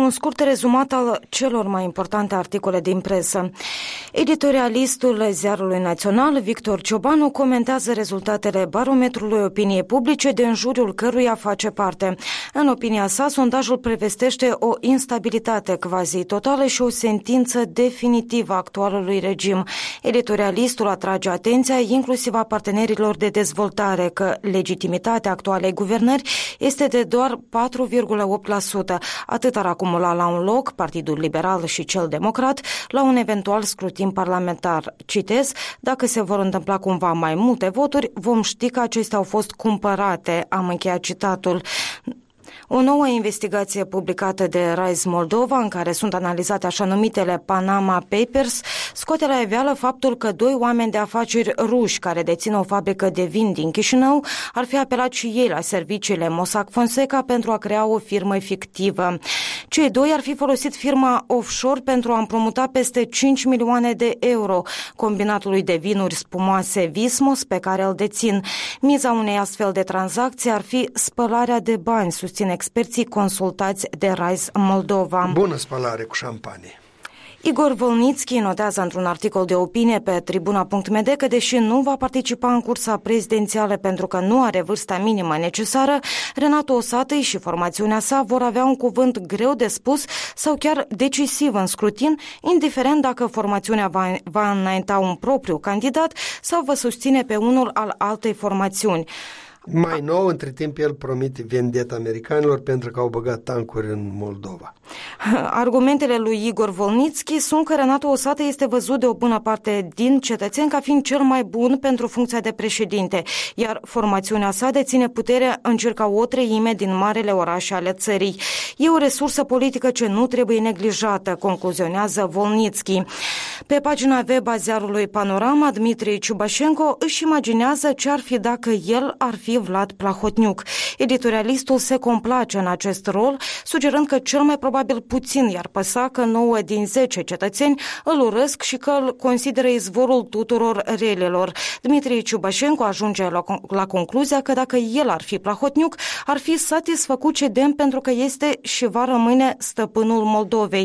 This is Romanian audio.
un scurt rezumat al celor mai importante articole din presă. Editorialistul Ziarului Național, Victor Ciobanu, comentează rezultatele barometrului opiniei publice, din juriul căruia face parte. În opinia sa, sondajul prevestește o instabilitate quasi totală și o sentință definitivă a actualului regim. Editorialistul atrage atenția inclusiv a partenerilor de dezvoltare că legitimitatea actualei guvernări este de doar 4,8%. Atât ar acumula la un loc Partidul Liberal și cel Democrat la un eventual scrutin parlamentar. Citez: dacă se vor întâmpla cumva mai multe voturi, vom ști că acestea au fost cumpărate. Am încheiat citatul. O nouă investigație publicată de Rise Moldova, în care sunt analizate așa numitele Panama Papers, scoate la iveală faptul că 2 oameni de afaceri ruși care dețin o fabrică de vin din Chișinău ar fi apelat și ei la serviciile Mossack Fonseca pentru a crea o firmă fictivă. Cei 2 ar fi folosit firma offshore pentru a împrumuta peste 5 milioane de euro combinatului de vinuri spumoase Vismos pe care îl dețin. Miza unei astfel de tranzacții ar fi spălarea de bani, susține experții consultați de Rise Moldova. Bună spălare cu șampanie! Igor Volnitski notează într-un articol de opinie pe Tribuna.md că, deși nu va participa în cursa prezidențială pentru că nu are vârsta minimă necesară, Renato Osatăi și formațiunea sa vor avea un cuvânt greu de spus sau chiar decisiv în scrutin, indiferent dacă formațiunea va înainta un propriu candidat sau va susține pe unul al altei formațiuni. Mai nou, între timp, el promite vendeta americanilor pentru că au băgat tancuri în Moldova. Argumentele lui Igor Volnitski sunt că Renato Osată este văzut de o bună parte din cetățeni ca fiind cel mai bun pentru funcția de președinte, iar formațiunea sa deține puterea în circa 1/3 din marele orașe ale țării. E o resursă politică ce nu trebuie neglijată, concluzionează Volnitski. Pe pagina web a ziarului Panorama, Dmitri Ciubașenko își imaginează ce ar fi dacă el ar fi Vlad Plahotniuc. Editorialistul se complace în acest rol, sugerând că cel mai probabil puțin i-ar păsa că 9 din 10 cetățeni îl urăsc și că îl consideră izvorul tuturor relelor. Dmitri Ciubașenko ajunge la concluzia că dacă el ar fi Plahotniuc, ar fi satisfăcut ce demn pentru că este și va rămâne stăpânul Moldovei.